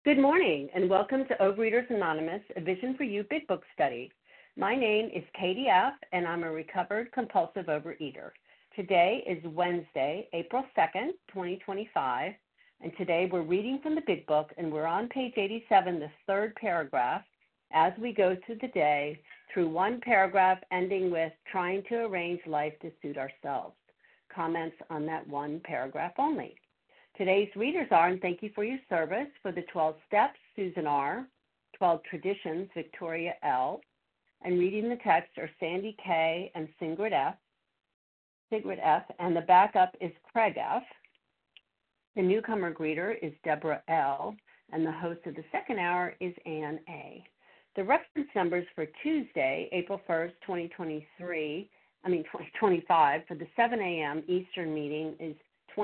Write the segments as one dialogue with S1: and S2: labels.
S1: Good morning, and welcome to Overeaters Anonymous, a Vision for You Big Book Study. My name is Katie F., and I'm a recovered compulsive overeater. Today is Wednesday, April 2nd, 2025, and today we're reading from the Big Book, and we're on page 87, the third paragraph, as we go through the day through one paragraph ending with trying to arrange life to suit ourselves. Comments on that one paragraph only. Today's readers are, and thank you for your service, for the 12 Steps, Susan R., 12 Traditions, Victoria L., and reading the text are Sandy K. and Sigrid F., and the backup is Craig F. The newcomer greeter is Deborah L., and the host of the second hour is Ann A. The reference numbers for Tuesday, April 1st, 2025, for the 7 a.m. Eastern meeting is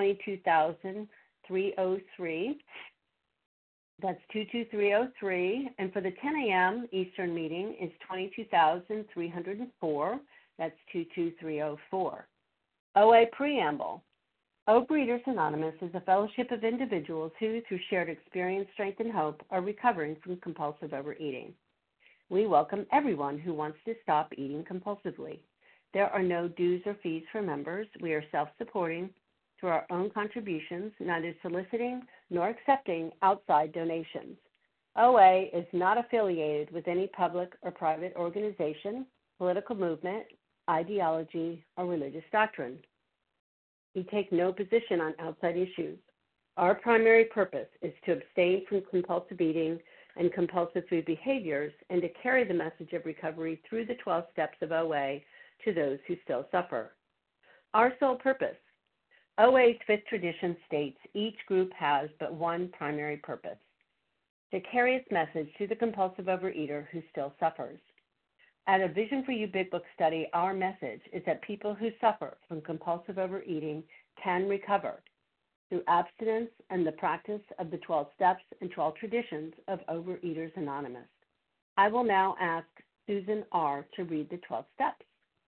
S1: 22,303. That's 22303. And for the 10 a.m. Eastern meeting is 22,304. That's 22304. OA Preamble. Overeaters Anonymous is a fellowship of individuals who, through shared experience, strength, and hope, are recovering from compulsive overeating. We welcome everyone who wants to stop eating compulsively. There are no dues or fees for members. We are self-supporting through our own contributions, neither soliciting nor accepting outside donations. OA is not affiliated with any public or private organization, political movement, ideology, or religious doctrine. We take no position on outside issues. Our primary purpose is to abstain from compulsive eating and compulsive food behaviors and to carry the message of recovery through the 12 steps of OA to those who still suffer. Our sole purpose. OA's fifth tradition states each group has but one primary purpose: to carry its message to the compulsive overeater who still suffers. At a Vision for You Big Book Study, our message is that people who suffer from compulsive overeating can recover through abstinence and the practice of the 12 steps and 12 traditions of Overeaters Anonymous. I will now ask Susan R. to read the 12 steps.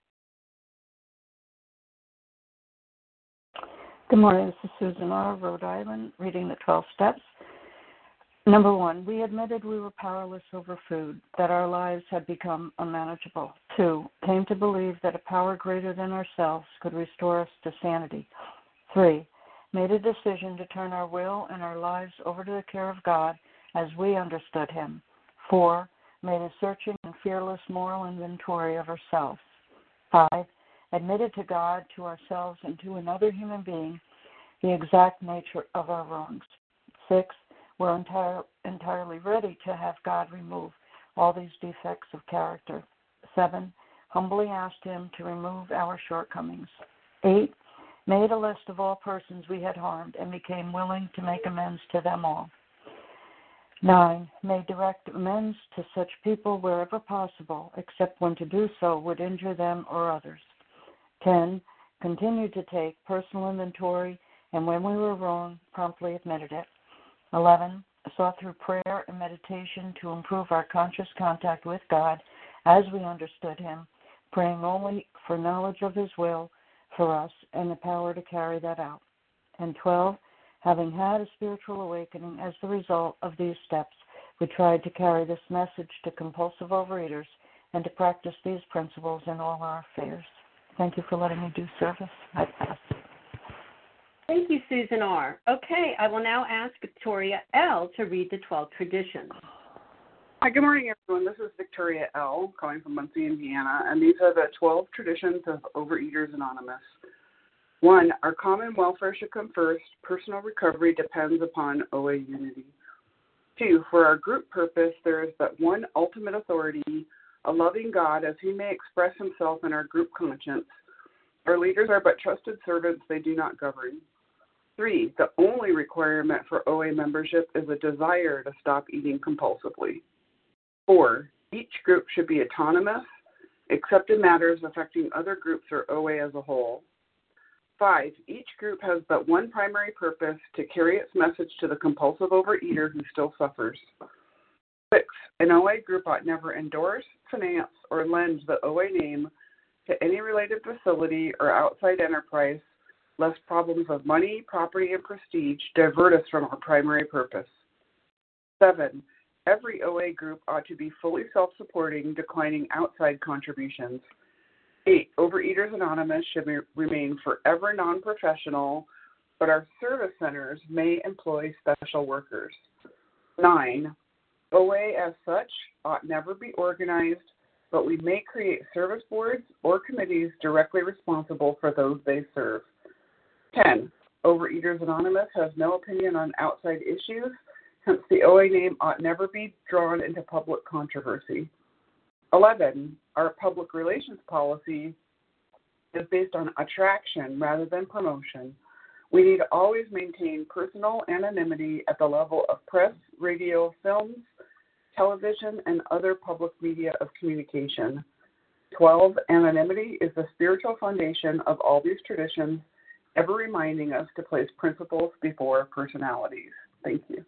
S2: Good morning, this is Susan R., Rhode Island, reading the 12 steps. Number 1, we admitted we were powerless over food, that our lives had become unmanageable. 2, came to believe that a power greater than ourselves could restore us to sanity. 3, made a decision to turn our will and our lives over to the care of God as we understood Him. 4, made a searching and fearless moral inventory of ourselves. 5, admitted to God, to ourselves, and to another human being the exact nature of our wrongs. 6, we're entirely ready to have God remove all these defects of character. 7, humbly asked Him to remove our shortcomings. 8, made a list of all persons we had harmed and became willing to make amends to them all. 9, made direct amends to such people wherever possible, except when to do so would injure them or others. 10, continued to take personal inventory, and when we were wrong, promptly admitted it. 11, sought through prayer and meditation to improve our conscious contact with God as we understood Him, praying only for knowledge of His will for us and the power to carry that out. And 12, having had a spiritual awakening as the result of these steps, we tried to carry this message to compulsive overeaters and to practice these principles in all our affairs. Thank you for letting me do service. I pass.
S1: Thank you, Susan R. Okay, I will now ask Victoria L. to read the 12 traditions.
S3: Hi, good morning, everyone. This is Victoria L., calling from Muncie, Indiana, and these are the 12 traditions of Overeaters Anonymous. 1, our common welfare should come first. Personal recovery depends upon OA unity. 2, for our group purpose, there is but one ultimate authority, a loving God, as He may express Himself in our group conscience. Our leaders are but trusted servants, they do not govern. 3, the only requirement for OA membership is a desire to stop eating compulsively. 4, each group should be autonomous, except in matters affecting other groups or OA as a whole. 5, each group has but one primary purpose, to carry its message to the compulsive overeater who still suffers. 6, an OA group ought never endorse, finance, or lend the OA name to any related facility or outside enterprise, lest problems of money, property, and prestige divert us from our primary purpose. 7, every OA group ought to be fully self-supporting, declining outside contributions. 8, Overeaters Anonymous should remain forever non-professional, but our service centers may employ special workers. 9, OA as such ought never be organized, but we may create service boards or committees directly responsible for those they serve. 10, Overeaters Anonymous has no opinion on outside issues, hence the OA name ought never be drawn into public controversy. 11, our public relations policy is based on attraction rather than promotion. We need to always maintain personal anonymity at the level of press, radio, films, television, and other public media of communication. 12, anonymity is the spiritual foundation of all these traditions, ever reminding us to place principles before personalities. Thank you.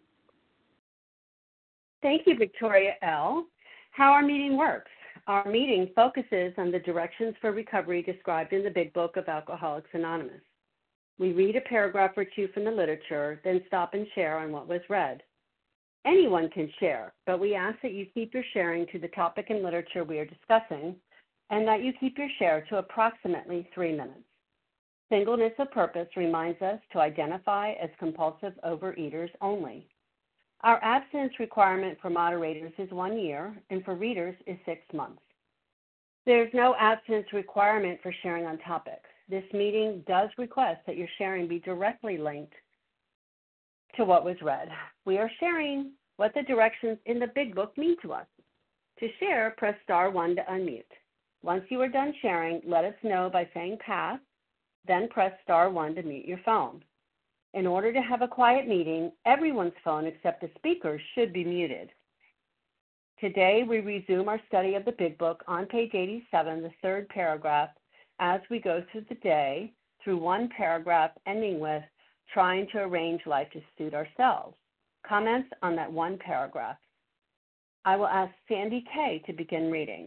S1: Thank you, Victoria L. How our meeting works. Our meeting focuses on the directions for recovery described in the Big Book of Alcoholics Anonymous. We read a paragraph or two from the literature, then stop and share on what was read. Anyone can share, but we ask that you keep your sharing to the topic and literature we are discussing, and that you keep your share to approximately 3 minutes. Singleness of purpose reminds us to identify as compulsive overeaters only. Our abstinence requirement for moderators is 1 year, and for readers is 6 months. There is no abstinence requirement for sharing on topics. This meeting does request that your sharing be directly linked to what was read. We are sharing what the directions in the Big Book mean to us. To share, press star 1 to unmute. Once you are done sharing, let us know by saying pass, then press star 1 to mute your phone. In order to have a quiet meeting, everyone's phone except the speaker's should be muted. Today, we resume our study of the Big Book on page 87, the 3rd paragraph, as we go through the day through one paragraph ending with trying to arrange life to suit ourselves. Comments on that one paragraph. I will ask Sandy Kay to begin reading.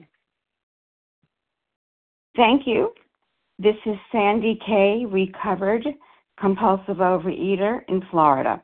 S4: Thank you. This is Sandy Kay, recovered compulsive overeater in Florida.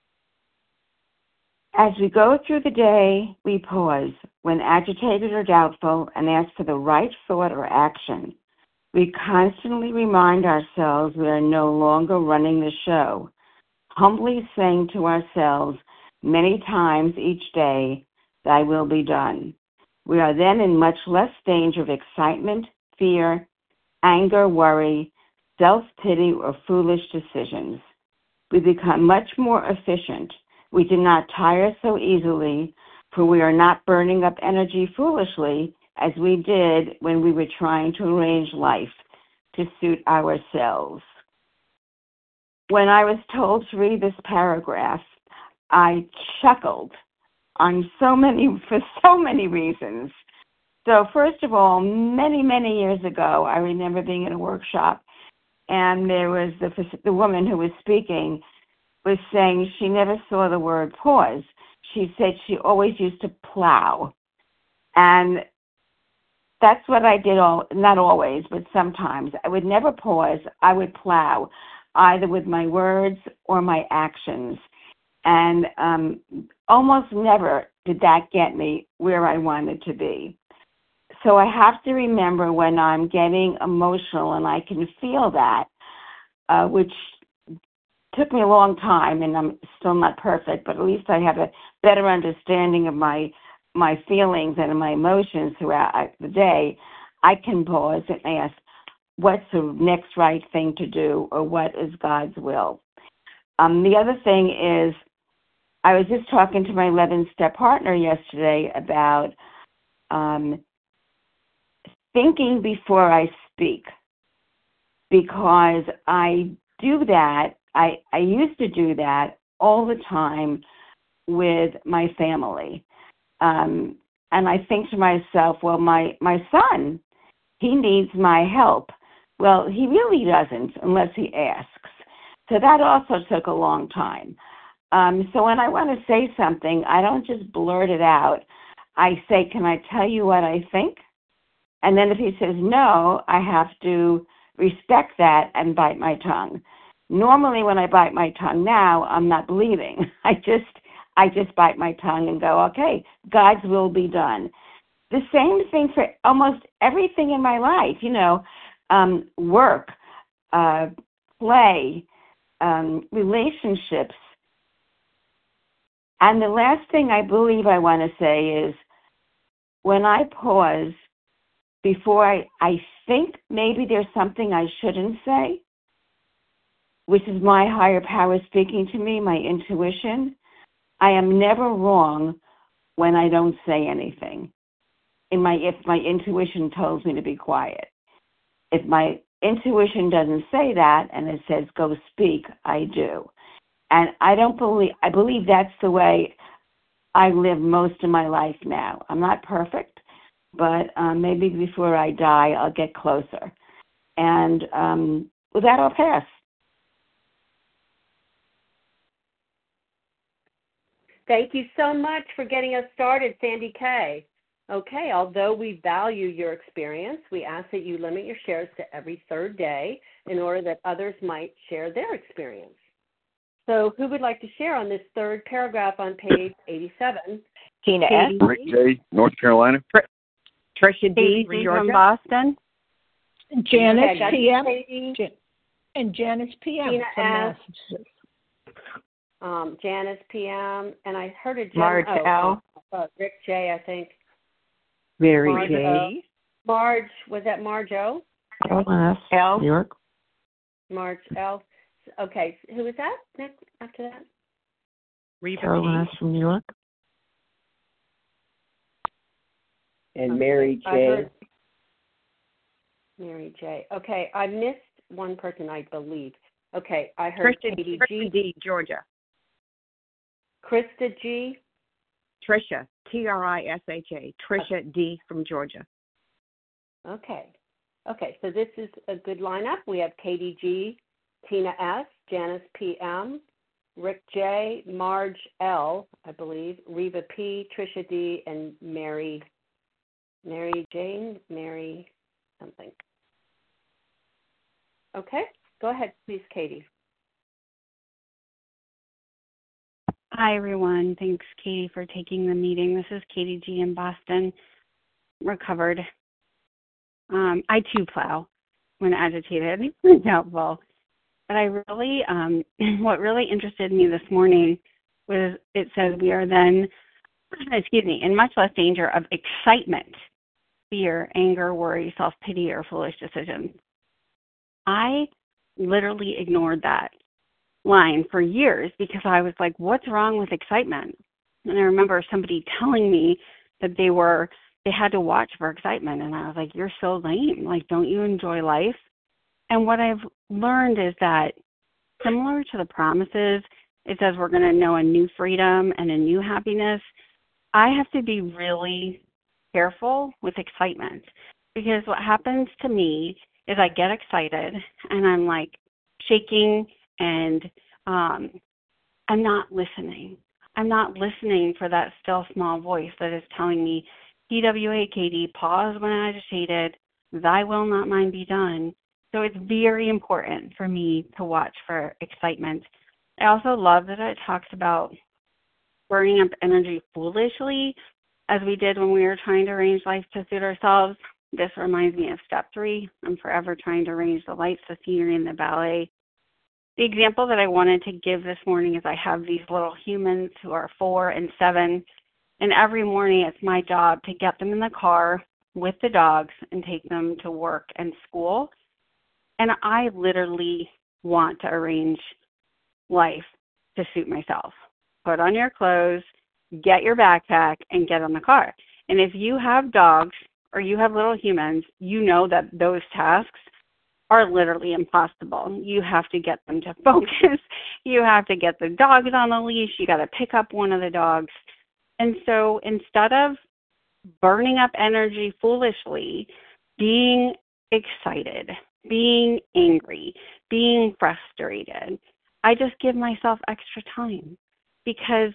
S4: As we go through the day, we pause when agitated or doubtful and ask for the right thought or action. We constantly remind ourselves we are no longer running the show, humbly saying to ourselves many times each day, "Thy will be done." We are then in much less danger of excitement, fear, anger, worry, self-pity, or foolish decisions. We become much more efficient. We do not tire so easily, for we are not burning up energy foolishly as we did when we were trying to arrange life to suit ourselves. When I was told to read this paragraph, I chuckled for so many reasons. So first of all, many, many years ago, I remember being in a workshop, and there was the woman who was speaking was saying she never saw the word pause. She said she always used to plow. And that's what I did, not always, but sometimes. I would never pause. I would plow, either with my words or my actions. And almost never did that get me where I wanted to be. So I have to remember when I'm getting emotional, and I can feel that, which took me a long time, and I'm still not perfect, but at least I have a better understanding of my feelings and my emotions throughout the day. I can pause and ask, what's the next right thing to do, or what is God's will? The other thing is, I was just talking to my 11-step partner yesterday about thinking before I speak, because I do that. I used to do that all the time with my family. And I think to myself, well, my son, he needs my help. Well, he really doesn't unless he asks. So that also took a long time. So when I want to say something, I don't just blurt it out. I say, can I tell you what I think? And then if he says no, I have to respect that and bite my tongue. Normally when I bite my tongue now, I'm not bleeding. I I just bite my tongue and go, okay, God's will be done. The same thing for almost everything in my life, work, play, relationships. And the last thing I believe I want to say is when I pause before I think maybe there's something I shouldn't say, which is my higher power speaking to me, my intuition, I am never wrong when I don't say anything. If my intuition tells me to be quiet. If my intuition doesn't say that and it says go speak, I do. And I believe that's the way I live most of my life now. I'm not perfect, but maybe before I die, I'll get closer. And with that, I'll pass.
S1: Thank you so much for getting us started, Sandy Kay. Okay, although we value your experience, we ask that you limit your shares to every third day in order that others might share their experience. So who would like to share on this third paragraph on page 87?
S5: Tina S.
S6: Rick J., North Carolina.
S5: Tricia D. from Georgia.
S2: From Boston.
S5: Janice
S1: Okay,
S5: PM.
S1: Katie,
S5: And Janice PM
S1: Tina
S5: from
S1: S.
S5: Massachusetts.
S1: Janice PM, and I heard a
S2: Marge L.
S1: Rick J., I think.
S5: Mary
S1: Marge
S5: J.
S1: Marge, was that Marge O?
S2: Carolyn S. L.
S5: New York.
S1: Marge L. Okay, who was that next after that?
S5: Reba
S2: Carolyn
S5: P.
S2: S. from New York.
S7: And
S1: Okay,
S7: Mary
S1: I
S7: J.
S1: heard Mary J. Okay, I missed one person, I believe. Okay, I heard Katie G.
S5: D. Georgia.
S1: Krista G.
S5: Tricia, Trisha, Tricia D. from Georgia.
S1: Okay, so this is a good lineup. We have Katie G., Tina S., Janice PM, Rick J., Marge L., I believe, Reba P., Tricia D., and Mary Jane, Mary something. Okay, go ahead, please, Katie.
S8: Hi, everyone. Thanks, Katie, for taking the meeting. This is Katie G. in Boston, recovered. I, too, plow when agitated and doubtful. But I really, what really interested me this morning was it says we are then, in much less danger of excitement, fear, anger, worry, self-pity, or foolish decisions. I literally ignored that line for years because I was like, what's wrong with excitement? And I remember somebody telling me that they had to watch for excitement. And I was like, you're so lame. Like, don't you enjoy life? And what I've learned is that similar to the promises, it says we're going to know a new freedom and a new happiness. I have to be really careful with excitement because what happens to me is I get excited and I'm like shaking and I'm not listening. I'm not listening for that still small voice that is telling me, TWA, Katie, pause when agitated, thy will not mine be done. So it's very important for me to watch for excitement. I also love that it talks about burning up energy foolishly, as we did when we were trying to arrange life to suit ourselves. This reminds me of step 3. I'm forever trying to arrange the lights, the scenery, and the ballet. The example that I wanted to give this morning is I have these little humans who are 4 and 7, and every morning it's my job to get them in the car with the dogs and take them to work and school. And I literally want to arrange life to suit myself. Put on your clothes, get your backpack, and get on the car. And if you have dogs or you have little humans, you know that those tasks are literally impossible. You have to get them to focus. You have to get the dogs on the leash. You got to pick up one of the dogs. And so instead of burning up energy foolishly, being excited, being angry, being frustrated, I just give myself extra time because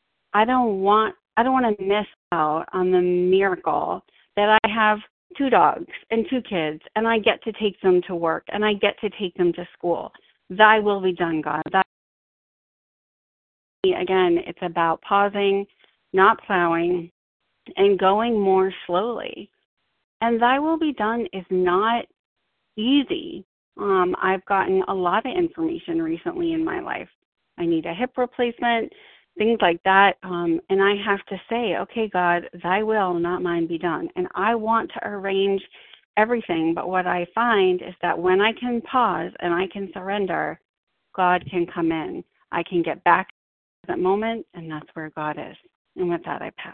S8: I don't want to miss out on the miracle that I have 2 dogs and 2 kids, and I get to take them to work, and I get to take them to school. Thy will be done, God. again, it's about pausing, not plowing, and going more slowly. And thy will be done is not easy. I've gotten a lot of information recently in my life. I need a hip replacement, things like that. And I have to say, okay, God, thy will, not mine, be done. And I want to arrange everything. But what I find is that when I can pause and I can surrender, God can come in. I can get back to that moment, and that's where God is. And with that, I pass.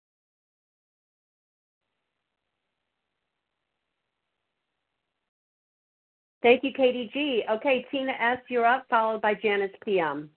S1: Thank you, Katie G. Okay, Tina S., you're up, followed by Janice PM.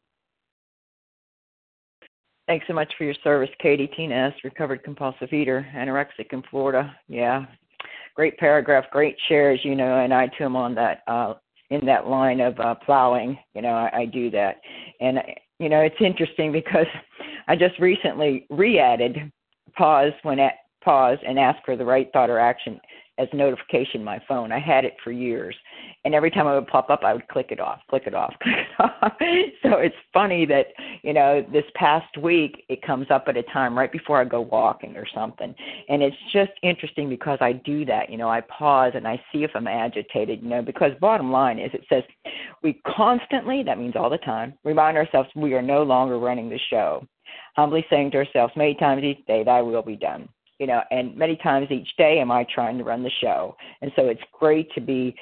S9: Thanks so much for your service, Katie. Tina S., recovered compulsive eater, anorexic in Florida. Yeah, great paragraph, great shares, and I too am on that, in that line of plowing. I do that. And, it's interesting because I just recently re-added pause and ask for the right thought or action as a notification on my phone. I had it for years. And every time it would pop up, I would click it off. So it's funny that, this past week, it comes up at a time right before I go walking or something. And it's just interesting because I do that. I pause and I see if I'm agitated, because bottom line is it says we constantly, that means all the time, remind ourselves we are no longer running the show. Humbly saying to ourselves many times each day, thy will be done. And many times each day am I trying to run the show. And so it's great to be,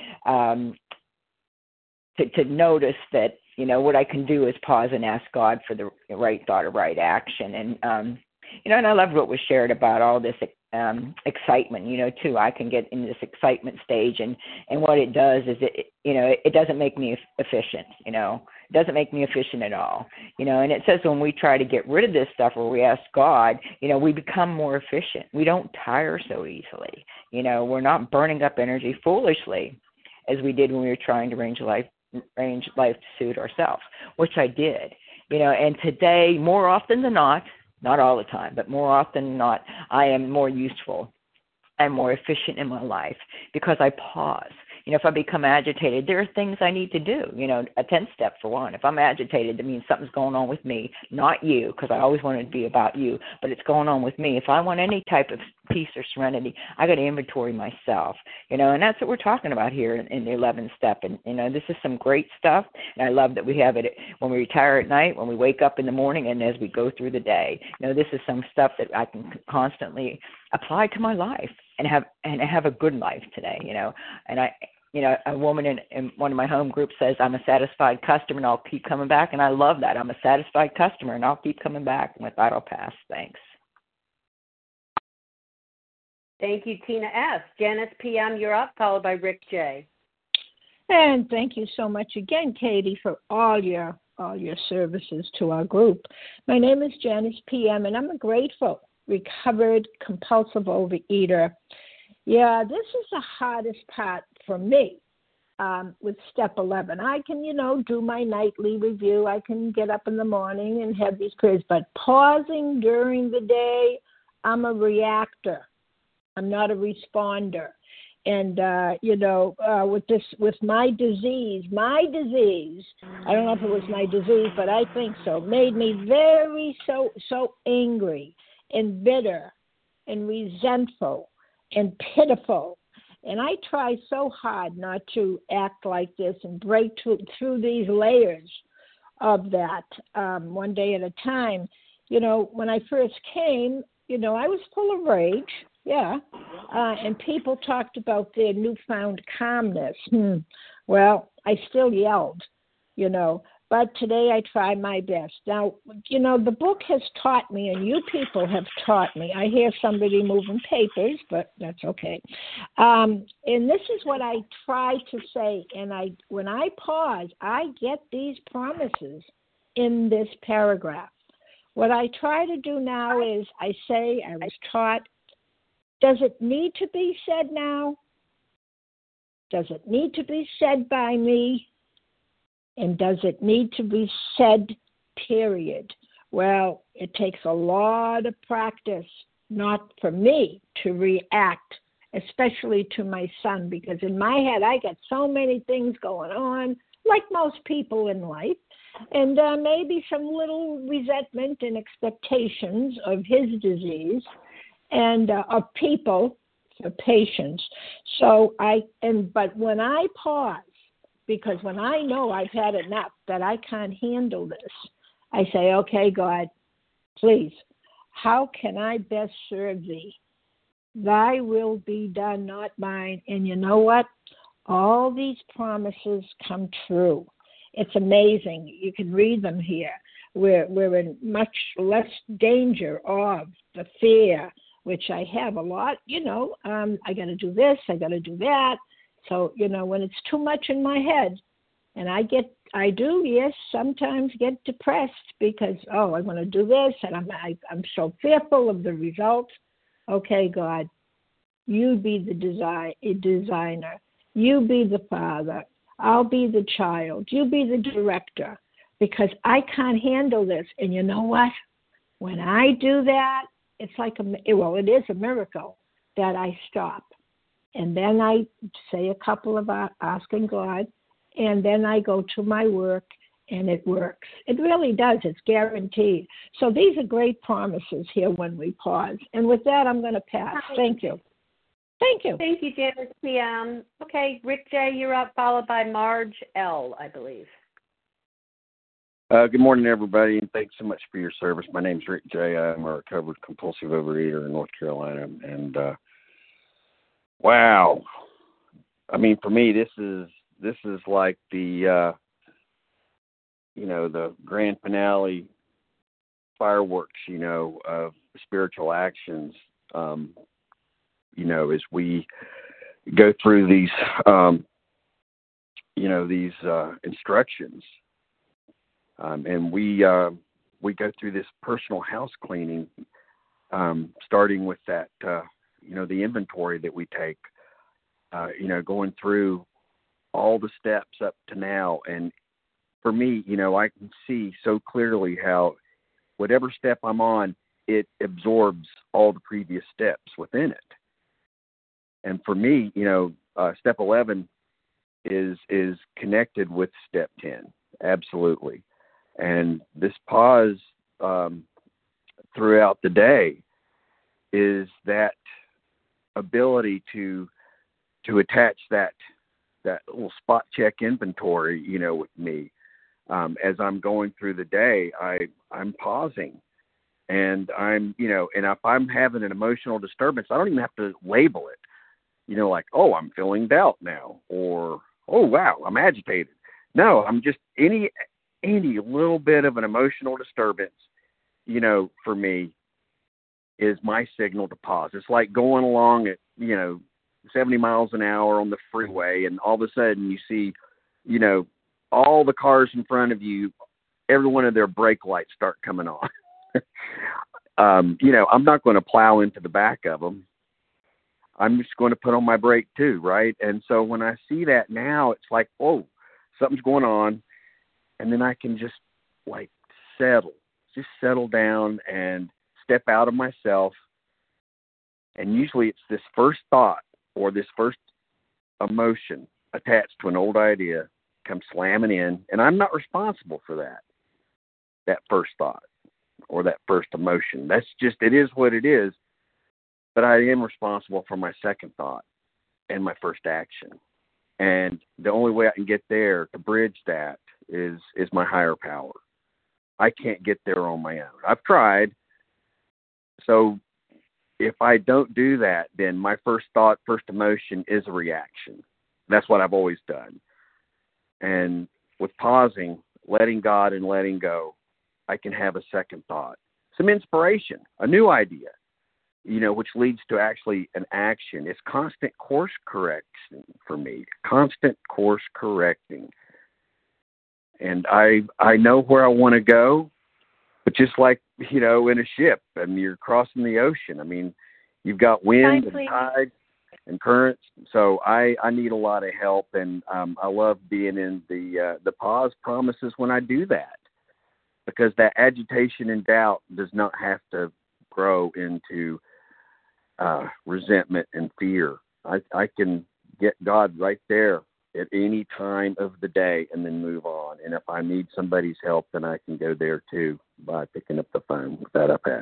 S9: to notice that, what I can do is pause and ask God for the right thought or right action. And, and I loved what was shared about all this excitement, too. I can get in this excitement stage. And what it does is it doesn't make me efficient, It doesn't make me efficient at all, and it says when we try to get rid of this stuff or we ask God, we become more efficient. We don't tire so easily. We're not burning up energy foolishly as we did when we were trying to arrange life to suit ourselves, which I did, and today, more often than not all the time, but more often than not, I am more useful and more efficient in my life because I pause. If I become agitated, there are things I need to do, a 10th step for one. If I'm agitated, that means something's going on with me, not you, because I always want it to be about you, but it's going on with me. If I want any type of peace or serenity, I got to inventory myself, and that's what we're talking about here in the 11th step. And, this is some great stuff, and I love that we have it when we retire at night, when we wake up in the morning, and as we go through the day. This is some stuff that I can constantly apply to my life and have a good life today, and a woman in one of my home groups says, I'm a satisfied customer and I'll keep coming back. And I love that. I'm a satisfied customer and I'll keep coming back. And with that, I'll pass. Thanks.
S1: Thank you, Tina S. Janice PM, you're up, followed by Rick J.
S5: And thank you so much again, Katie, for all your services to our group. My name is Janice PM, and I'm a grateful, recovered, compulsive overeater. Yeah, this is the hardest part for me with step 11. I can, do my nightly review. I can get up in the morning and have these prayers, but pausing during the day, I'm a reactor. I'm not a responder. And, with my disease, I don't know if it was my disease, but I think so, made me so angry and bitter and resentful and pitiful. And I try so hard not to act like this and break through these layers of that one day at a time. When I first came, I was full of rage, and people talked about their newfound calmness. Well, I still yelled, but today I try my best. Now, the book has taught me, and you people have taught me. I hear somebody moving papers, but that's okay. And this is what I try to say. And when I pause, I get these promises in this paragraph. What I try to do now is I say, I was taught, does it need to be said now? Does it need to be said by me? And does it need to be said, period? Well, it takes a lot of practice, not for me to react, especially to my son, because in my head, I got so many things going on, like most people in life. and maybe some little resentment and expectations of his disease and of people for patients. But when I pause, because when I know I've had enough, that I can't handle this, I say, okay, God, please, how can I best serve thee? Thy will be done, not mine. And you know what? All these promises come true. It's amazing. You can read them here. We're in much less danger of the fear, which I have a lot. I got to do this, I got to do that. So, when it's too much in my head, and I do, yes, sometimes get depressed because, I want to do this, and I'm so fearful of the results. Okay, God, you be the designer. You be the father. I'll be the child. You be the director, because I can't handle this. And you know what? When I do that, it's like it is a miracle that I stop. And then I say a couple of asking God, and then I go to my work, and it works. It really does. It's guaranteed. So these are great promises here when we pause. And with that, I'm going to pass. Thank you. Thank you.
S1: Thank you, Janice PM. Okay, Rick J., you're up, followed by Marge L., I believe.
S6: Good morning, everybody, and thanks so much for your service. My name's Rick J. I'm a recovered compulsive overeater in North Carolina, and wow, I mean, for me, this is like the the grand finale fireworks, of spiritual actions. As we go through these, these instructions. And we go through this personal house cleaning, starting with that, the inventory that we take, going through all the steps up to now. And for me, I can see so clearly how whatever step I'm on, it absorbs all the previous steps within it. And for me, step 11 is connected with step 10. Absolutely. And this pause throughout the day is that ability to attach that little spot check inventory, with me. As I'm going through the day, I'm pausing, and and if I'm having an emotional disturbance, I don't even have to label it, like, oh, I'm feeling doubt now, or, oh, wow, I'm agitated. No, I'm just any little bit of an emotional disturbance, for me is my signal to pause. It's like going along at, 70 miles an hour on the freeway, and all of a sudden you see, all the cars in front of you, every one of their brake lights start coming on. I'm not going to plow into the back of them. I'm just going to put on my brake too, right? And so when I see that now, it's like, oh, something's going on. And then I can just settle down and step out of myself. And usually it's this first thought or this first emotion attached to an old idea comes slamming in. And I'm not responsible for that first thought or that first emotion. That's just, it is what it is. But I am responsible for my second thought and my first action. And the only way I can get there to bridge that is my higher power. I can't get there on my own. I've tried. So if I don't do that, then my first thought, first emotion is a reaction. That's what I've always done. And with pausing, letting God and letting go, I can have a second thought, some inspiration, a new idea, which leads to actually an action. It's constant course correction for me, constant course correcting. And I know where I want to go, but just like, in a ship, and you're crossing the ocean. I mean, you've got wind and tide and currents. So I need a lot of help, and I love being in the pause promises when I do that, because that agitation and doubt does not have to grow into resentment and fear. I can get God right there at any time of the day and then move on. And if I need somebody's help, then I can go there too by picking up the phone. With that, I pass.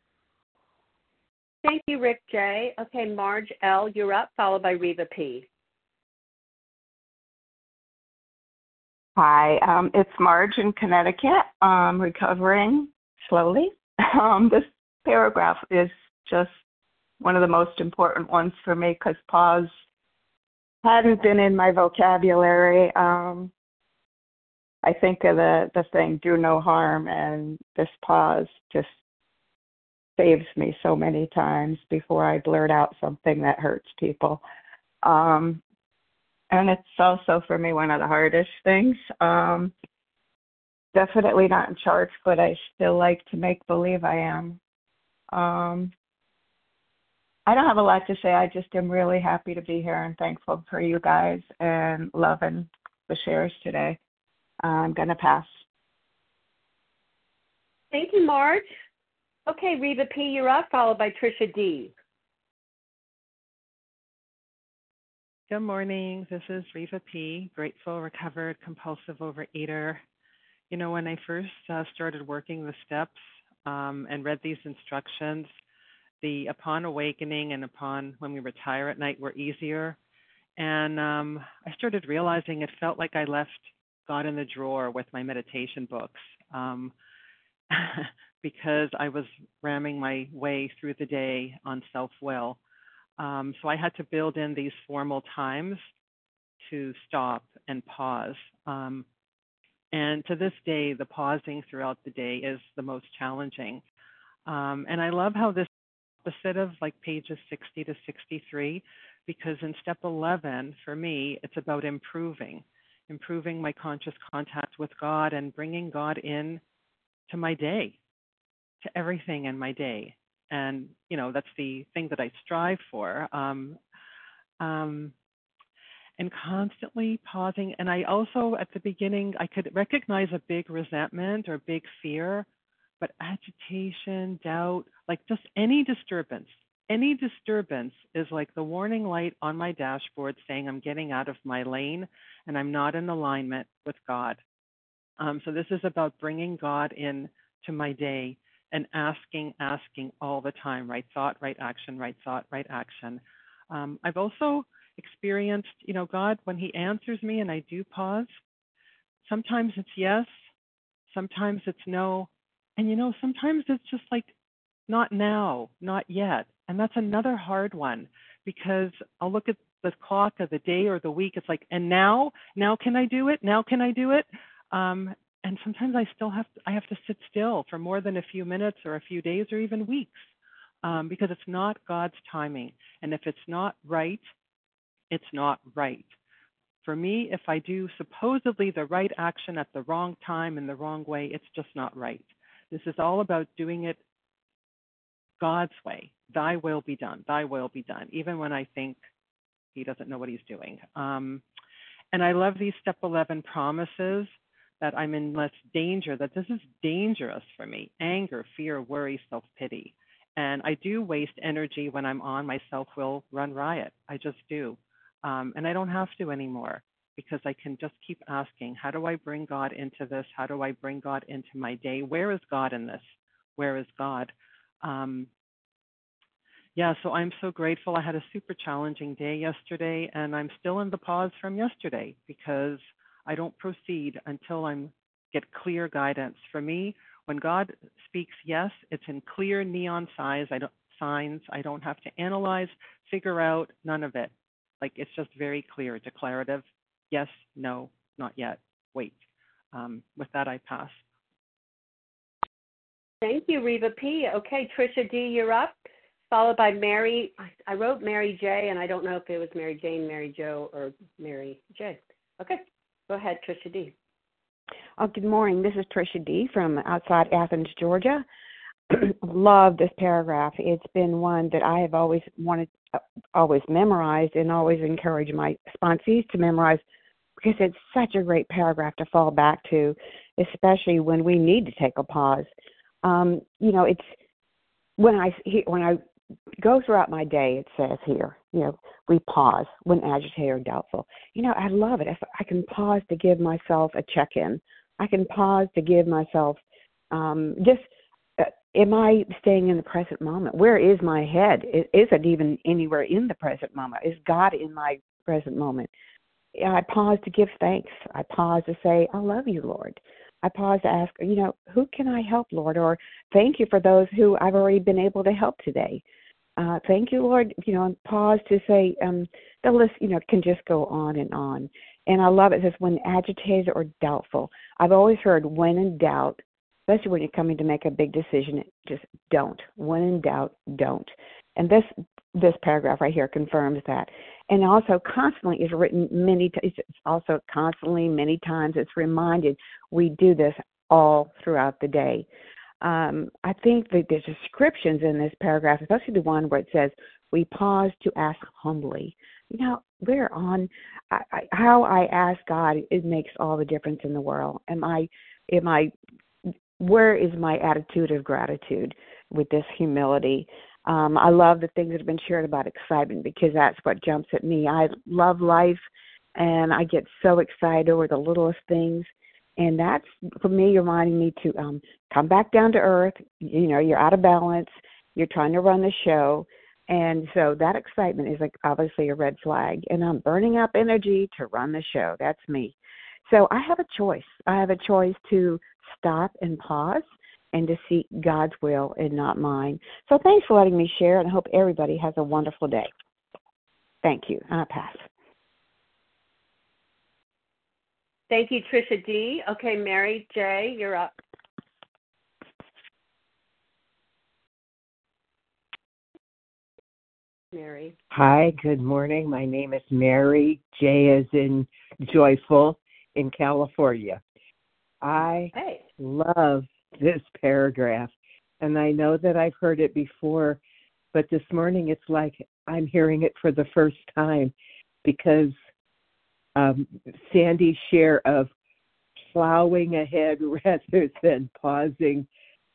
S1: Thank you, Rick J. Okay, Marge L., you're up, followed by Reva P.
S4: Hi, it's Marge in Connecticut. Recovering slowly. This paragraph is just one of the most important ones for me because pause hadn't been in my vocabulary. I think of the thing, do no harm, and this pause just saves me so many times before I blurt out something that hurts people. And it's also, for me, one of the hardest things. Definitely not in charge, but I still like to make believe I am. I don't have a lot to say. I just am really happy to be here and thankful for you guys and loving the shares today. I'm going to pass.
S1: Thank you, Marge. Okay, Reva P., you're up, followed by Tricia D.
S10: Good morning. This is Reva P., grateful, recovered, compulsive overeater. You know, when I first started working the steps and read these instructions, the upon awakening and upon when we retire at night were easier. And I started realizing it felt like I left God in the drawer with my meditation books because I was ramming my way through the day on self-will. So I had to build in these formal times to stop and pause. And to this day, the pausing throughout the day is the most challenging. And I love how this opposite of like pages 60 to 63, because in step 11, for me, it's about improving my conscious contact with God and bringing God in to my day, to everything in my day. And, you know, that's the thing that I strive for. And constantly pausing. And I also, at the beginning, I could recognize a big resentment or big fear, but agitation, doubt, like just any disturbance is like the warning light on my dashboard saying I'm getting out of my lane and I'm not in alignment with God. So this is about bringing God in to my day and asking all the time, right thought, right action, right thought, right action. I've also experienced, you know, God, when he answers me and I do pause, sometimes it's yes, sometimes it's no. And, you know, sometimes it's just like, not now, not yet. And that's another hard one because I'll look at the clock of the day or the week. It's like, and now can I do it? Now can I do it? And sometimes I have to sit still for more than a few minutes or a few days or even weeks because it's not God's timing. And if it's not right, it's not right. For me, if I do supposedly the right action at the wrong time in the wrong way, it's just not right. This is all about doing it God's way. Thy will be done. Thy will be done, even when I think he doesn't know what he's doing. And I love these step 11 promises that I'm in less danger, that this is dangerous for me. Anger, fear, worry, self-pity. And I do waste energy when I'm on my self-will run riot. I just do. And I don't have to anymore because I can just keep asking, how do I bring God into this? How do I bring God into my day? Where is God in this? Where is God? So I'm so grateful. I had a super challenging day yesterday, and I'm still in the pause from yesterday because I don't proceed until I get clear guidance. For me, when God speaks yes, it's in clear neon signs. I don't have to analyze, figure out, none of it. Like it's just very clear, declarative. Yes, no, not yet, wait. With that, I pass.
S1: Thank you, Reva P. Okay, Tricia D., you're up, followed by Mary. I wrote Mary J., and I don't know if it was Mary Jane, Mary Jo, or Mary J. Okay, go ahead, Tricia D.
S11: Good morning. This is Tricia D. from outside Athens, Georgia. Love this paragraph. It's been one that I have always memorized and always encourage my sponsees to memorize because it's such a great paragraph to fall back to, especially when we need to take a pause. It's when I go throughout my day, it says here, we pause when agitated or doubtful. I love it. If I can pause to give myself a check-in. I can pause to give myself am I staying in the present moment? Where is my head? Is it even anywhere in the present moment? Is God in my present moment? I pause to give thanks. I pause to say, I love you, Lord. I pause to ask, who can I help, Lord? Or thank you for those who I've already been able to help today. Thank you, Lord. And pause to say, the list, can just go on. And I love it. It says, when agitated or doubtful. I've always heard, when in doubt, especially when you're coming to make a big decision, just don't. When in doubt, don't. And this paragraph right here confirms that. And also constantly is written many times. It's also constantly many times it's reminded we do this all throughout the day. I think that there's descriptions in this paragraph, especially the one where it says, we pause to ask humbly. We're on how I ask God, it makes all the difference in the world. Where is my attitude of gratitude with this humility? I love the things that have been shared about excitement because that's what jumps at me. I love life, and I get so excited over the littlest things. And that's, for me, reminding me to come back down to earth. You're out of balance. You're trying to run the show. And so that excitement is obviously a red flag. And I'm burning up energy to run the show. That's me. So I have a choice. I have a choice to stop and pause and to seek God's will and not mine. So thanks for letting me share, and I hope everybody has a wonderful day. Thank you. I'll pass.
S1: Thank you, Tricia D. Okay, Mary J., you're up. Mary.
S7: Hi, good morning. My name is Mary J. as in joyful in California. I love this paragraph, and I know that I've heard it before, but this morning it's like I'm hearing it for the first time because Sandy's share of plowing ahead rather than pausing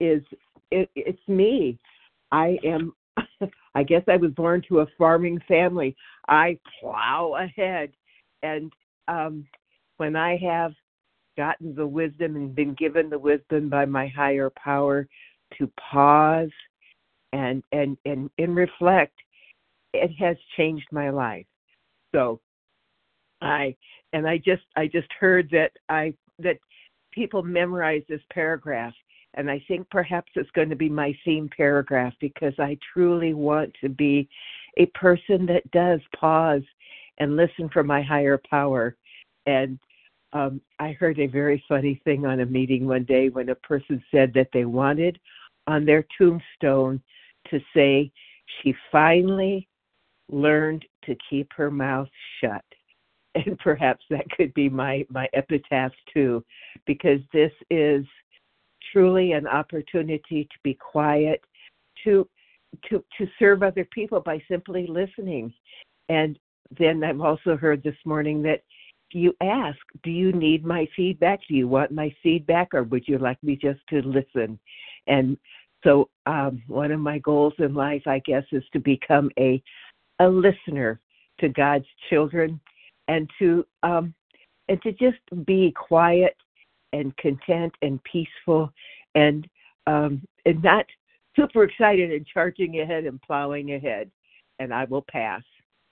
S7: it's me. I guess I was born to a farming family. I plow ahead, and when I have gotten the wisdom and been given the wisdom by my higher power to pause and reflect, it has changed my life. So I just heard that people memorize this paragraph, and I think perhaps it's going to be my theme paragraph because I truly want to be a person that does pause and listen for my higher power. And I heard a very funny thing on a meeting one day when a person said that they wanted on their tombstone to say, she finally learned to keep her mouth shut. And perhaps that could be my epitaph too, because this is truly an opportunity to be quiet, to serve other people by simply listening. And then I've also heard this morning that you ask, do you need my feedback? Do you want my feedback, or would you like me just to listen? And so one of my goals in life, I guess, is to become a listener to God's children, and to just be quiet and content and peaceful, and not super excited and charging ahead and plowing ahead. And I will pass.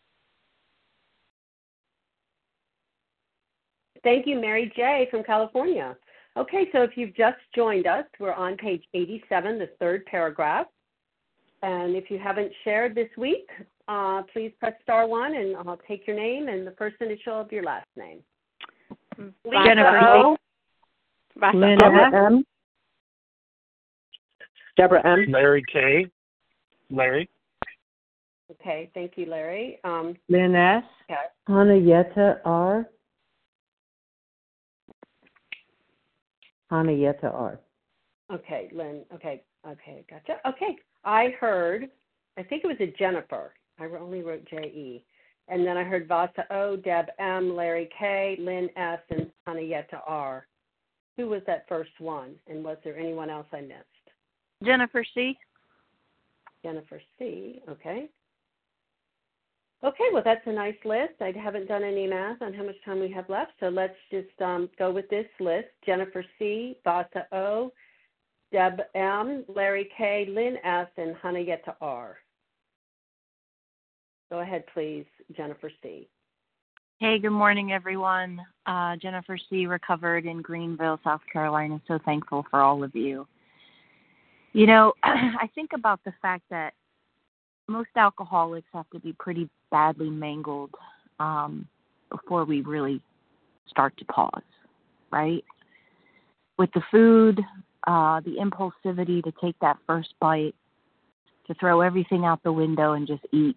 S1: Thank you, Mary J. from California. Okay, so if you've just joined us, we're on page 87, the third paragraph. And if you haven't shared this week, please press *1, and I'll take your name and the first initial of your last name.
S12: Jennifer O.
S2: Deborah M.
S12: Deborah M.
S13: Larry K. Larry.
S1: Okay, thank you, Larry.
S14: Lynn S.
S1: Okay.
S14: Hanayeta R. Hanayeta R.
S1: Okay, Lynn. Okay, gotcha. Okay, I think it was a Jennifer. I only wrote J-E. And then I heard Vasa O, Deb M, Larry K, Lynn S, and Hanayeta R. Who was that first one? And was there anyone else I missed?
S12: Jennifer C.
S1: Jennifer C. Okay. Okay, well, that's a nice list. I haven't done any math on how much time we have left, so let's just go with this list. Jennifer C., Vasa O., Deb M., Larry K., Lynn S., and Hanayeta R. Go ahead, please, Jennifer C.
S15: Hey, good morning, everyone. Jennifer C., recovered in Greenville, South Carolina. So thankful for all of you. You know, I think about the fact that most alcoholics have to be pretty badly mangled before we really start to pause, right? With the food, the impulsivity to take that first bite, to throw everything out the window and just eat.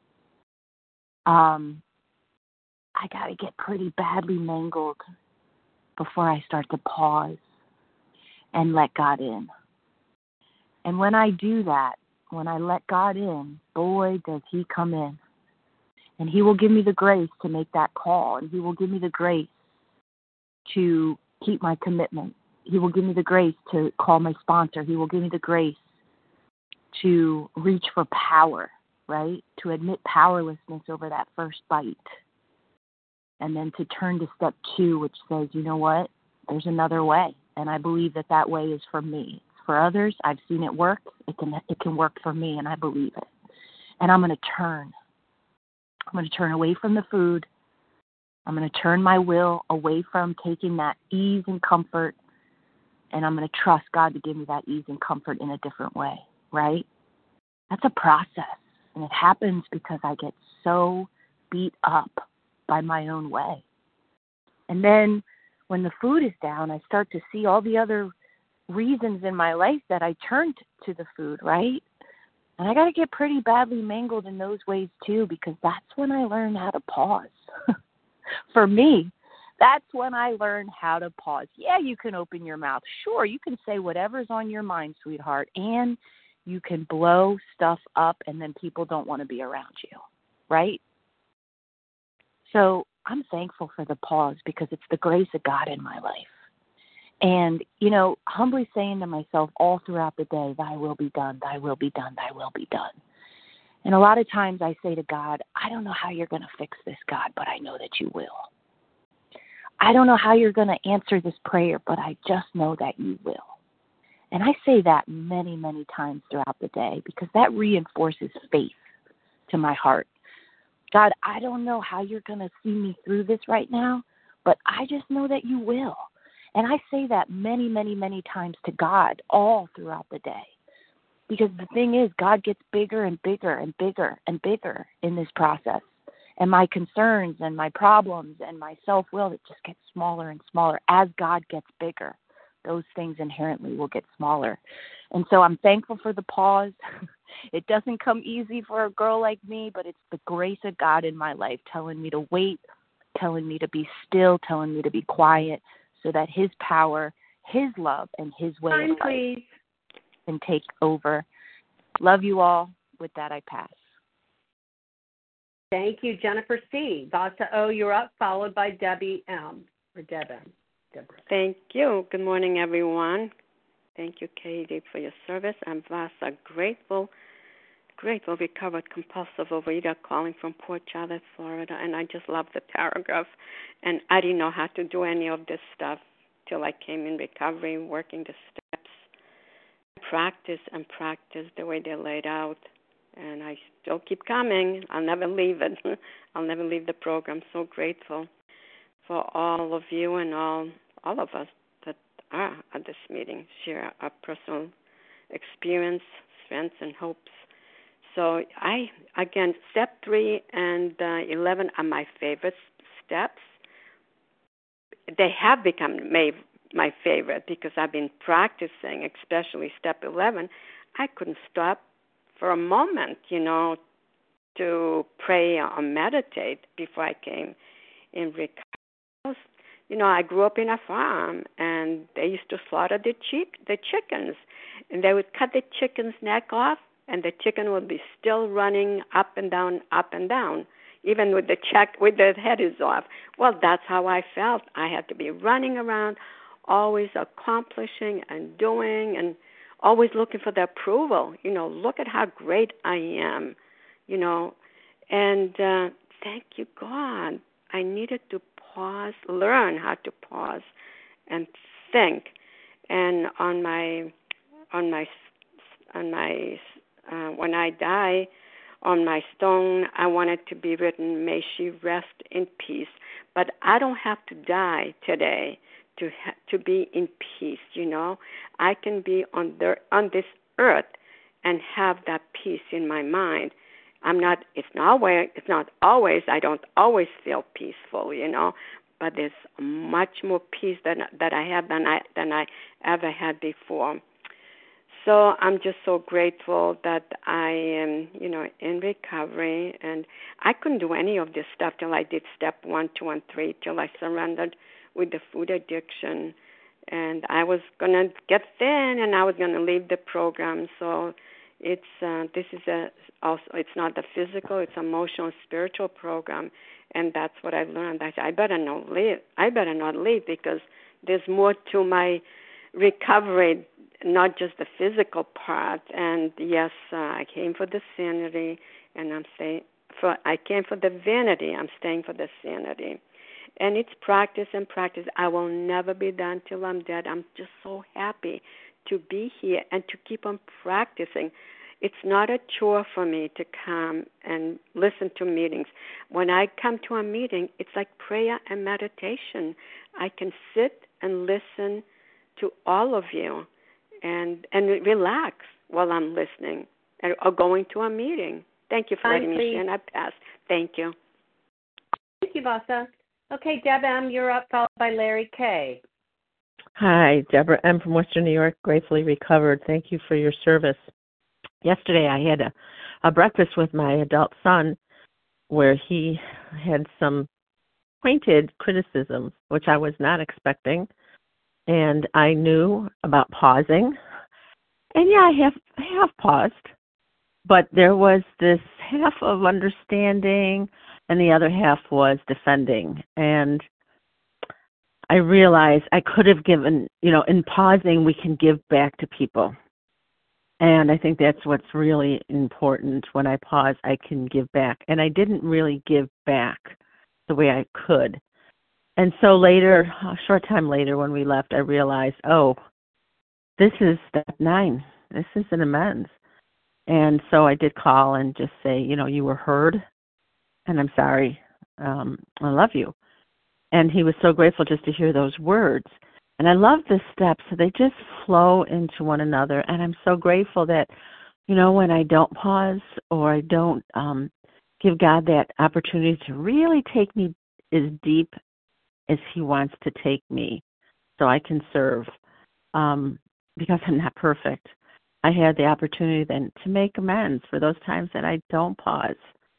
S15: I got to get pretty badly mangled before I start to pause and let God in. And when I do that, when I let God in, boy, does he come in. And he will give me the grace to make that call. And he will give me the grace to keep my commitment. He will give me the grace to call my sponsor. He will give me the grace to reach for power, right? To admit powerlessness over that first bite. And then to turn to step 2, which says, you know what? There's another way. And I believe that that way is for me. For others, I've seen it work. It can work for me, and I believe it. And I'm going to turn. I'm going to turn away from the food. I'm going to turn my will away from taking that ease and comfort, and I'm going to trust God to give me that ease and comfort in a different way, right? That's a process, and it happens because I get so beat up by my own way. And then when the food is down, I start to see all the other reasons in my life that I turned to the food, right? And I got to get pretty badly mangled in those ways too, because that's when I learn how to pause. For me, that's when I learned how to pause. Yeah, you can open your mouth. Sure, you can say whatever's on your mind, sweetheart, and you can blow stuff up and then people don't want to be around you, right? So I'm thankful for the pause because it's the grace of God in my life. And, you know, humbly saying to myself all throughout the day, thy will be done, thy will be done, thy will be done. And a lot of times I say to God, I don't know how you're going to fix this, God, but I know that you will. I don't know how you're going to answer this prayer, but I just know that you will. And I say that many, many times throughout the day because that reinforces faith to my heart. God, I don't know how you're going to see me through this right now, but I just know that you will. And I say that many, many, many times to God all throughout the day. Because the thing is, God gets bigger and bigger and bigger and bigger in this process. And my concerns and my problems and my self-will, it just gets smaller and smaller. As God gets bigger, those things inherently will get smaller. And so I'm thankful for the pause. It doesn't come easy for a girl like me, but it's the grace of God in my life telling me to wait, telling me to be still, telling me to be quiet, so that his power, his love, and his way of life can take over. Love you all. With that, I pass.
S1: Thank you, Jennifer C. Vasa O., you're up, followed by Debbie M. Or Deb M. Deborah.
S12: Thank you. Good morning, everyone. Thank you, Katie, for your service. I'm Vasa, grateful, recovered compulsive overeater calling from Port Charlotte, Florida. And I just love the paragraph. And I didn't know how to do any of this stuff till I came in recovery, working the steps. Practice the way they're laid out. And I still keep coming. I'll never leave it. I'll never leave the program. So grateful for all of you and all of us that are at this meeting, share our personal experience, strengths, and hopes. So again, step 3 and 11 are my favorite steps. They have become my favorite because I've been practicing, especially step 11. I couldn't stop for a moment, to pray or meditate before I came in recovery. I grew up in a farm, and they used to slaughter the chickens, and they would cut the chicken's neck off, and the chicken would be still running up and down, even with the head is off. Well, that's how I felt. I had to be running around, always accomplishing and doing, and always looking for the approval. Look at how great I am, and thank you, God. I needed to pause, learn how to pause and think. And on my when I die, on my stone, I want it to be written, "May she rest in peace." But I don't have to die today to be in peace. I can be on this earth and have that peace in my mind. It's not always. I don't always feel peaceful. But there's much more peace that I have than I ever had before. So I'm just so grateful that I am, in recovery. And I couldn't do any of this stuff till I did step 1, 2, and 3, till I surrendered with the food addiction. And I was going to get thin, and I was going to leave the program. So it's not the physical, it's emotional, spiritual program. And that's what I've learned. I better not leave. I better not leave, because there's more to my recovery, not just the physical part. And yes, I came for the sanity, and I came for the vanity. I'm staying for the sanity. And it's practice and practice. I will never be done till I'm dead. I'm just so happy to be here and to keep on practicing. It's not a chore for me to come and listen to meetings. When I come to a meeting, it's like prayer and meditation. I can sit and listen to all of you and relax while I'm listening or going to a meeting. Thank you for letting me share, and I pass. Thank you.
S1: Thank you, Vasa. Okay, Deb M., you're up, followed by Larry K.
S14: Hi, Deborah M. from Western New York, gratefully recovered. Thank you for your service. Yesterday I had a breakfast with my adult son where he had some pointed criticism, which I was not expecting. And I knew about pausing. And yeah, I have paused. But there was this half of understanding, and the other half was defending. And I realized I could have given, in pausing, we can give back to people. And I think that's what's really important. When I pause, I can give back. And I didn't really give back the way I could. And so later, a short time later when we left, I realized, this is step 9. This is an amends. And so I did call and just say, you were heard, and I'm sorry. I love you. And he was so grateful just to hear those words. And I love the steps. They just flow into one another. And I'm so grateful that, when I don't pause or I don't give God that opportunity to really take me as deep as he wants to take me so I can serve, because I'm not perfect. I had the opportunity then to make amends for those times that I don't pause.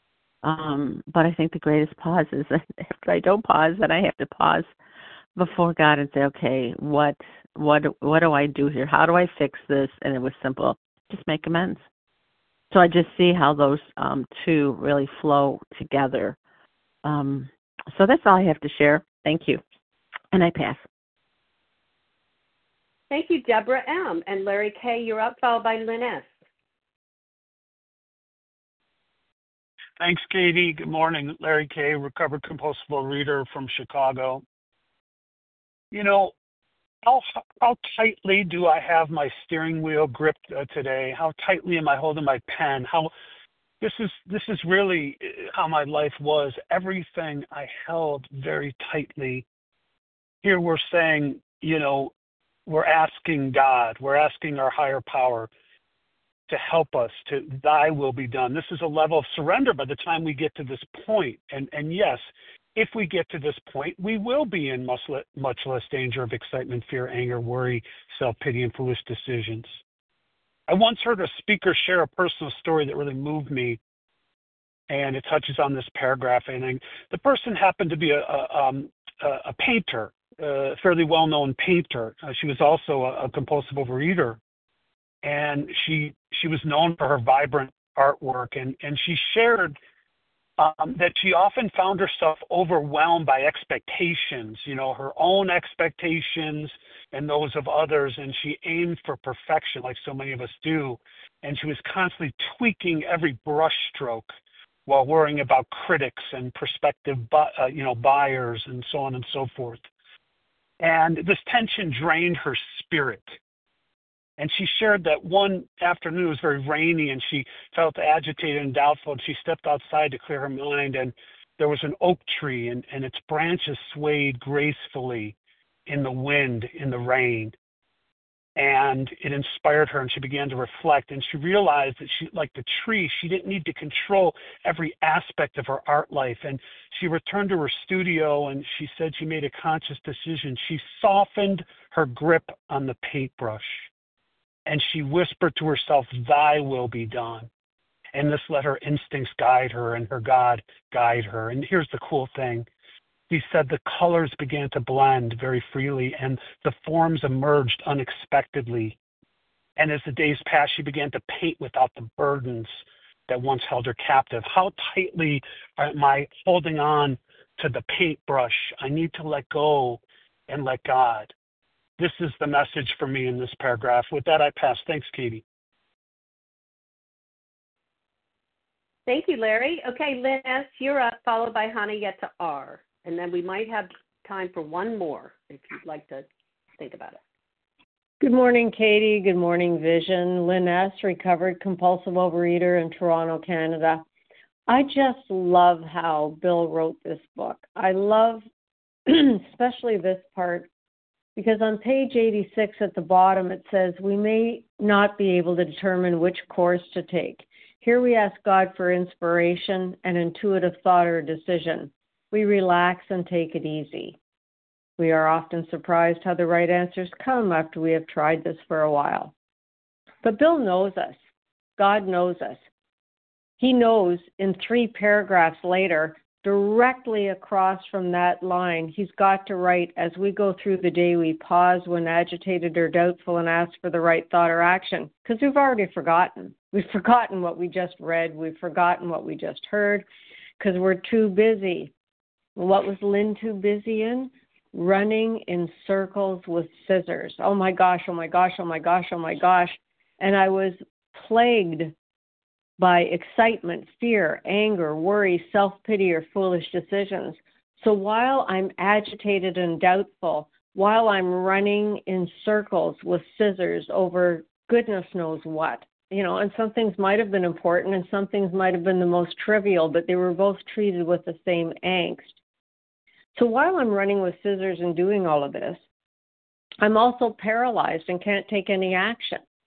S14: But I think the greatest pause is that after I don't pause, then I have to pause before God and say, okay, what do I do here? How do I fix this? And it was simple. Just make amends. So I just see how those two really flow together. So that's all I have to share. Thank you. And I pass.
S1: Thank you, Deborah M. And Larry K., you're up, followed by Lynn S.
S13: Thanks, Katie. Good morning. Larry K., recovered compulsive reader from Chicago. How tightly do I have my steering wheel gripped today? How tightly am I holding my pen? This is really how my life was. Everything I held very tightly. Here we're saying, we're asking God, we're asking our higher power to help us, to thy will be done. This is a level of surrender by the time we get to this point. And yes, if we get to this point, we will be in much less danger of excitement, fear, anger, worry, self-pity, and foolish decisions. I once heard a speaker share a personal story that really moved me, and it touches on this paragraph. And the person happened to be a painter, a fairly well-known painter. She was also a compulsive overeater, and she was known for her vibrant artwork. And she shared that she often found herself overwhelmed by expectations, her own expectations and those of others, and she aimed for perfection like so many of us do, and she was constantly tweaking every brush stroke while worrying about critics and prospective buyers and so on and so forth. And this tension drained her spirit. And she shared that one afternoon, it was very rainy, and she felt agitated and doubtful, and she stepped outside to clear her mind, and there was an oak tree, and its branches swayed gracefully in the wind, in the rain. And it inspired her, and she began to reflect, and she realized that she, like the tree, she didn't need to control every aspect of her art life. And she returned to her studio, and she said she made a conscious decision. She softened her grip on the paintbrush. And she whispered to herself, "Thy will be done." And this let her instincts guide her and her God guide her. And here's the cool thing. She said the colors began to blend very freely and the forms emerged unexpectedly. And as the days passed, she began to paint without the burdens that once held her captive. How tightly am I holding on to the paintbrush? I need to let go and let God. This is the message for me in this paragraph. With that, I pass. Thanks, Katie.
S1: Thank you, Larry. Okay, Lynn S., you're up, followed by Hannah Yetta R. And then we might have time for one more if you'd like to think about it.
S16: Good morning, Katie. Good morning, Vision. Lynn S., recovered compulsive overeater in Toronto, Canada. I just love how Bill wrote this book. I love especially this part, because on page 86 at the bottom, it says, we may not be able to determine which course to take. Here we ask God for inspiration and intuitive thought or decision. We relax and take it easy. We are often surprised how the right answers come after we have tried this for a while. But Bill knows us. God knows us. He knows in 3 paragraphs later, directly across from that line, he's got to write, as we go through the day, we pause when agitated or doubtful and ask for the right thought or action, because we've already forgotten. We've forgotten what we just read. We've forgotten what we just heard, because we're too busy. What was Lynn too busy in? Running in circles with scissors. Oh my gosh, oh my gosh, oh my gosh, oh my gosh. And I was plagued by excitement, fear, anger, worry, self-pity, or foolish decisions. So while I'm agitated and doubtful, while I'm running in circles with scissors over goodness knows what, and some things might have been important and some things might have been the most trivial, but they were both treated with the same angst. So while I'm running with scissors and doing all of this, I'm also paralyzed and can't take any action.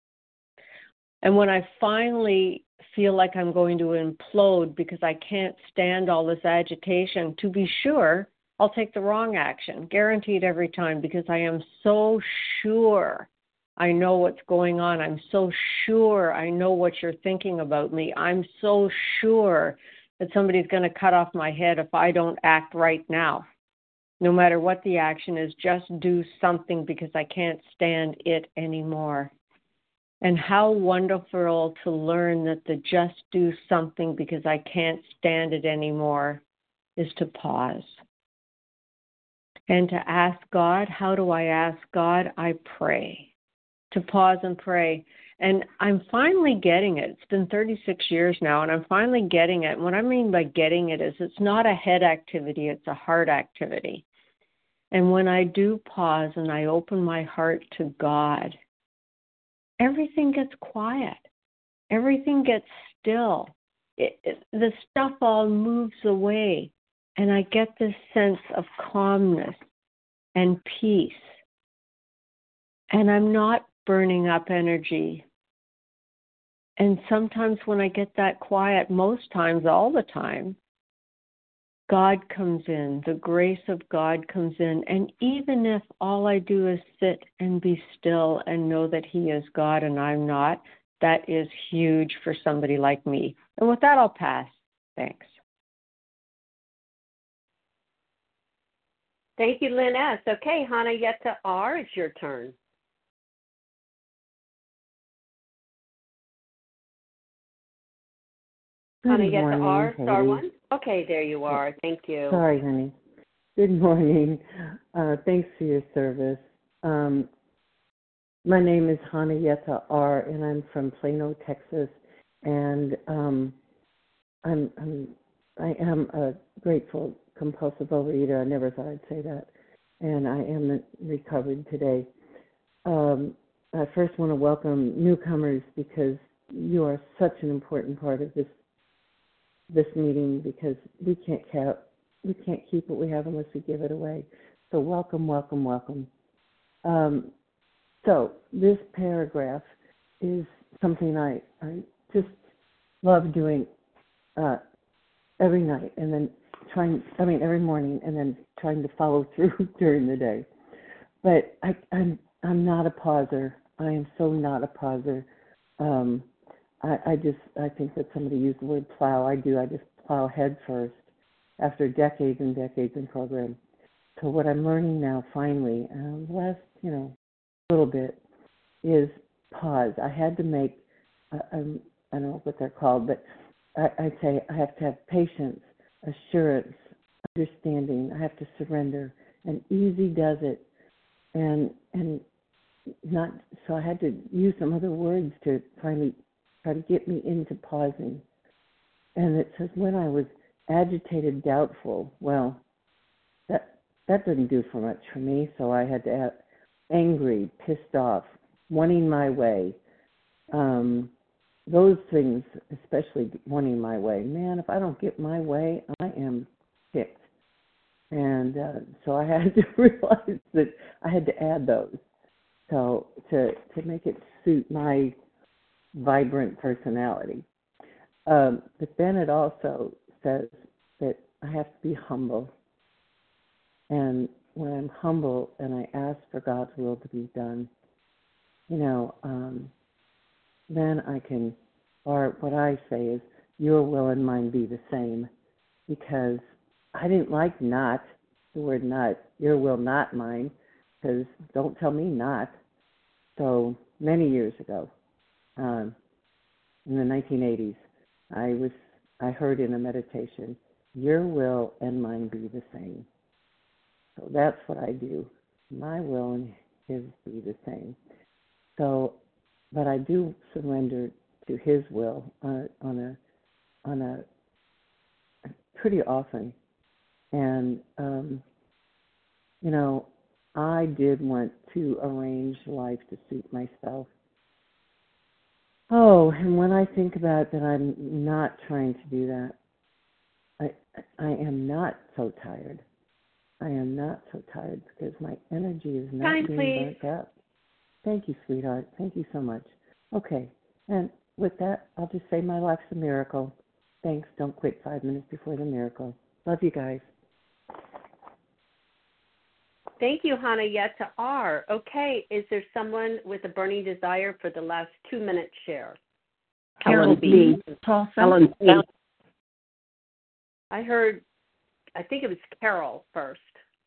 S16: And when I finally feel like I'm going to implode because I can't stand all this agitation, to be sure, I'll take the wrong action, guaranteed every time, because I am so sure I know what's going on. I'm so sure I know what you're thinking about me. I'm so sure that somebody's going to cut off my head if I don't act right now. No matter what the action is, just do something because I can't stand it anymore. And how wonderful to learn that the just do something because I can't stand it anymore is to pause. And to ask God, how do I ask God? I pray. To pause and pray. And I'm finally getting it. It's been 36 years now, and I'm finally getting it. And what I mean by getting it is it's not a head activity, it's a heart activity. And when I do pause and I open my heart to God, everything gets quiet. Everything gets still. The stuff all moves away. And I get this sense of calmness and peace. And I'm not burning up energy. And sometimes when I get that quiet, most times, all the time, God comes in, the grace of God comes in. And even if all I do is sit and be still and know that He is God and I'm not, that is huge for somebody like me. And with that, I'll pass. Thanks.
S1: Thank you, Lynn S. Okay, Hannah Yetta R., it's your turn. Hannah Yetta R., star 1. Okay, there you are. Thank you.
S17: Sorry, honey. Good morning. Thanks for your service. My name is Hanayeta R., and I'm from Plano, Texas. And I am a grateful compulsive overeater. I never thought I'd say that. And I am recovered today. I first want to welcome newcomers because you are such an important part of this meeting, because we can't keep what we have unless we give it away. So welcome, welcome, welcome. So this paragraph is something I just love doing every night, and then every morning, and then trying to follow through during the day. But I'm not a pauser. I am so not a pauser. I think that somebody used the word plow. I do. I just plow head first after decades and decades in program. So what I'm learning now, finally, last little bit, is pause. I had to make, I don't know what they're called, but I'd say I have to have patience, assurance, understanding. I have to surrender, and easy does it. And not, so I had to use some other words to finally try to get me into pausing. And it says, when I was agitated, doubtful, well, that didn't do for much for me, so I had to add angry, pissed off, wanting my way. Those things, especially wanting my way. Man, if I don't get my way, I am ticked. And so I had to realize that I had to add those. So to make it suit my vibrant personality. But then it also says that I have to be humble. And when I'm humble and I ask for God's will to be done, then I can, or what I say is, your will and mine be the same. Because I didn't like not, the word not, your will not mine, because don't tell me not. So many years ago, in the 1980s, I heard in a meditation, your will and mine be the same. So that's what I do. My will and his be the same. So, but I do surrender to his will on a pretty often. And, I did want to arrange life to suit myself. Oh, and when I think about that, I'm not trying to do that. I am not so tired. I am not so tired because my energy is not being burnt up. Thank you, sweetheart. Thank you so much. Okay, and with that, I'll just say my life's a miracle. Thanks. Don't quit 5 minutes before the miracle. Love you guys.
S1: Thank you, Hanayeta R. Okay, is there someone with a burning desire for the last 2 minute share?
S18: Carol B. Helen B.
S1: I think it was Carol first.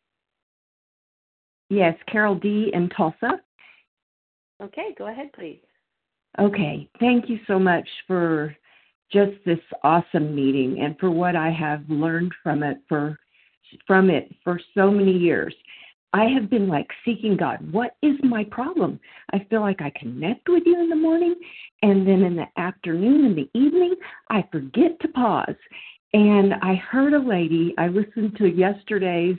S18: Yes, Carol D. in Tulsa.
S1: Okay, go ahead, please.
S18: Okay, thank you so much for just this awesome meeting and for what I have learned from it for so many years. I have been seeking God. What is my problem? I feel like I connect with you in the morning, and then in the afternoon and the evening, I forget to pause. And I heard a lady, I listened to yesterday's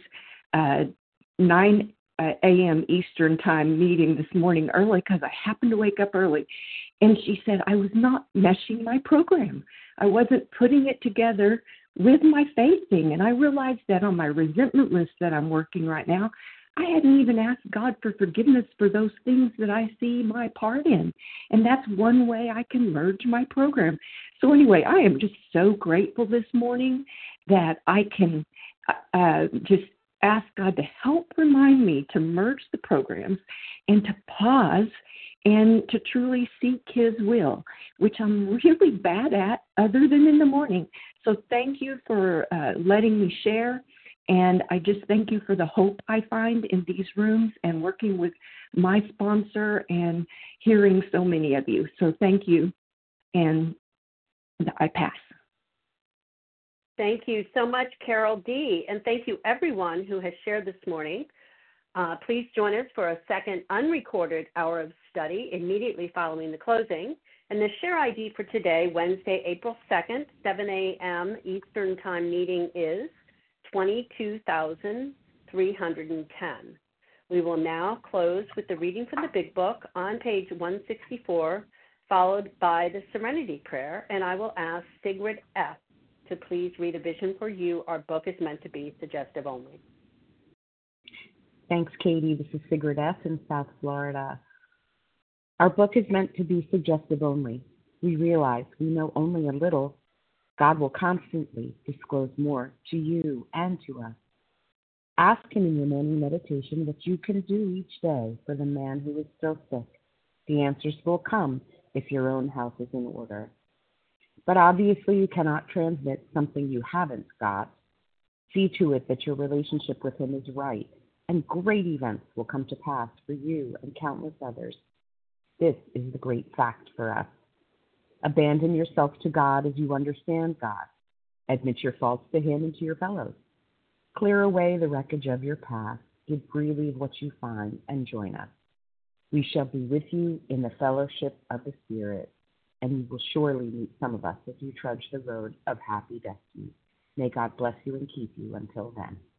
S18: 9 a.m. Eastern time meeting this morning early because I happened to wake up early. And she said I was not meshing my program. I wasn't putting it together with my faith thing. And I realized that on my resentment list that I'm working right now, I hadn't even asked God for forgiveness for those things that I see my part in. And that's one way I can merge my program. So anyway, I am just so grateful this morning that I can just ask God to help remind me to merge the programs and to pause and to truly seek his will, which I'm really bad at other than in the morning. So thank you for letting me share. And I just thank you for the hope I find in these rooms and working with my sponsor and hearing so many of you. So thank you. And I pass.
S1: Thank you so much, Carol D. And thank you, everyone who has shared this morning. Please join us for a second unrecorded hour of study immediately following the closing. And the share ID for today, Wednesday, April 2nd, 7 a.m. Eastern Time meeting is 22,310. We will now close with the reading from the Big Book on page 164, followed by the Serenity Prayer, and I will ask Sigrid F. to please read A Vision for You. Our book is meant to be suggestive only.
S11: Thanks, Katie. This is Sigrid F. in South Florida. Our book is meant to be suggestive only. We realize we know only a little. God will constantly disclose more to you and to us. Ask Him in your morning meditation what you can do each day for the man who is still sick. The answers will come if your own house is in order. But obviously you cannot transmit something you haven't got. See to it that your relationship with Him is right, and great events will come to pass for you and countless others. This is the great fact for us. Abandon yourself to God as you understand God. Admit your faults to Him and to your fellows. Clear away the wreckage of your past. Give freely of what you find and join us. We shall be with you in the fellowship of the Spirit, and you will surely meet some of us as you trudge the road of happy destiny. May God bless you and keep you until then.